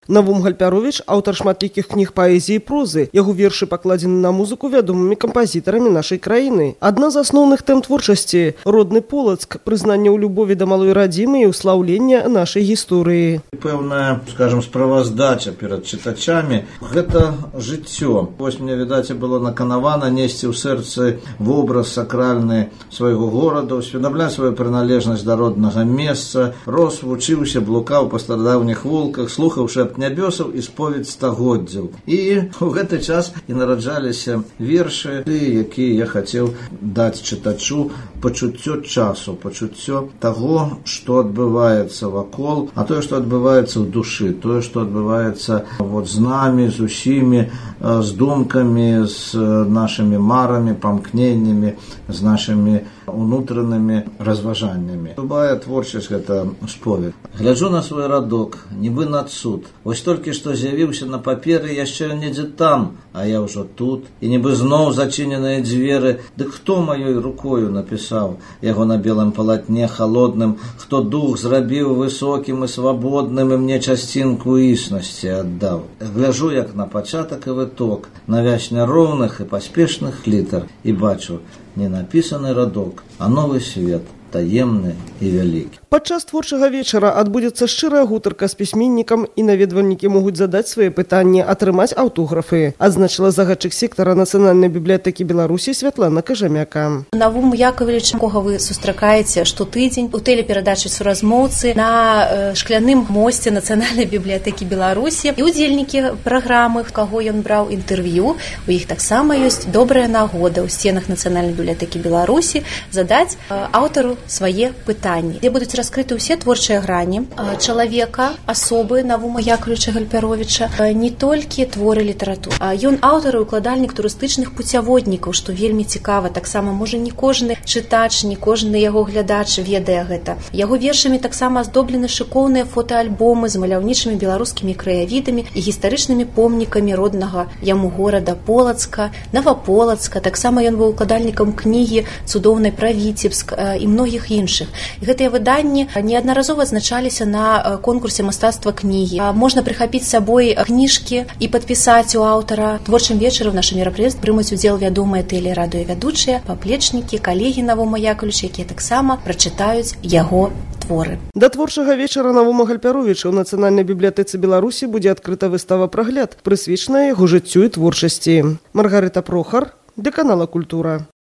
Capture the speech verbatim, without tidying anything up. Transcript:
Навум Гальпярович – аўтар шматлікіх кніг паэзіі і прозы. Яго вершы пакладзены на музыку вядомымі кампазітарамі нашай краіны. Адна з асноўных тэм творчасці – родны Полацк, прызнанне ў любові да малой радзімы і ўслаўленне нашай гісторыі. Пэўная, скажем, справаздача перад чытачамі – гэта жыццё. Вось мне, відаць, было наканавана несці ў сэрцы вобраз сакральны свайго горада, усведамляць сваю прыналежнасць да роднага месца, рос, вучыўся, блукаў па старадаўніх вулках, слухаў шэпт нябёсаў і споведь стагоддзяў. І ў гэты час і нараджаліся вершы, якія я хацеў даць чытачу пачуццё часу, пачуццё таго, што адбываецца вакол, а тое, што адбываецца ў душы, тое, што адбываецца вот з намі, з усімі, з думкамі, з нашымі марамі, памкненнямі, з нашымі унутранымі разважаннямі. Любая творчасць – гэта споведь. Гляджу на свой радок, нібы над суд. Вось толькі што з'явіўся на паперы, яшчэ недзе там, а я ўжо тут. І нібы зноў зачыненыя дзверы. Дык хто маёй рукою напісаў яго на белым палатне халодным, хто дух зрабіў высокім і свабодным і мне часцінку існасці аддаў. Гляджу, як на пачатак і выток, на вязь няроўных і паспешных літар, і бачу не напісаны радок, а новы свет, таемны і вялікі. Падчас творчага вечара адбудзецца шчырая гутарка з пісьменнікам і наведвальнікі могуць задаць свае пытанні, атрымаць аўтографы, адзначыла загадчык сектара Нацыянальнай бібліятэкі Беларусі Святлана Кажамяка. Навум Яковлевич, кого вы сустракаеце штотыдзень у тэлеперадачы «Суразмоўцы» на шкляным мосце Нацыянальнай бібліятэкі Беларусі. І удзельнікі праграмы, каго ён браў інтэрв'ю, у іх таксама ёсць добрая нагода ў сценах Нацыянальнай бібліятэкі Беларусі задаць аўтару свае пытанні, дзе будуць раскрыты ўсе творчыя грані чалавека, асобы Навума Яковлевича Гальпяровича, не толькі творы літаратуры. Ён аўтар і укладальнік турыстычных пуцяводнікаў, што вельмі цікава. Таксама, можа, не кожны чытач, не кожны яго глядач ведае гэта. Яго вершамі таксама аздоблены шыкоўныя фотаальбомы з маляўнічымі беларускімі краявідамі і гістарычнымі помнікамі роднага яму горада Полацка, Наваполацка. Таксама ён быў укладальнікам кнігі цудоўнай пра Віцебск і многіх іншых. І гэтыя выданні неаднаразова адзначаліся на конкурсе мастацтва кнігі. Можна прыхапіць з сабой кніжкі і падпісаць у аўтара. Творчым вечарам наша мерапрыемстве прымуць удзел вядомыя тэлерадыёвядучыя, паплечнікі, калегі Навума Яковлевича, якія таксама прачытаюць яго творы. Да творчага вечара Навума Гальпяровича ў Нацыянальнай бібліятэцы Беларусі будзе адкрыта выстава-прагляд, прысвечаная яго жыццю і творчасці. Маргарыта Прохар, для канала «Культура».